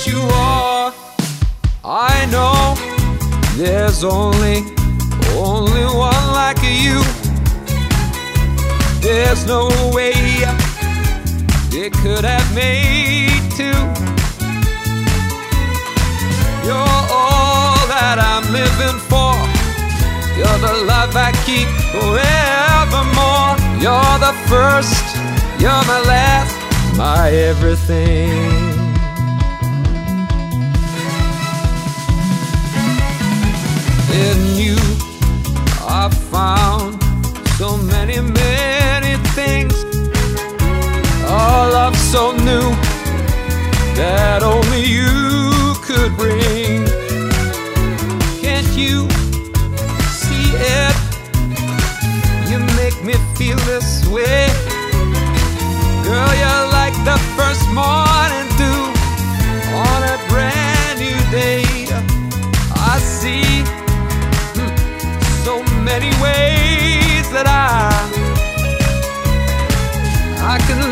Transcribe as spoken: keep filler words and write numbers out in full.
what you are. I know there's only, only one like you. There's no way it could have made two. You're all that I'm living for. You're the love I keep forevermore. You're the first, you're my last, my everything. In you I found so many, many things. A love so new that only you could bring. Can't you see it? You make me feel this way. Girl, you're like the first morning dew on a brand new day. I see so many ways that I I can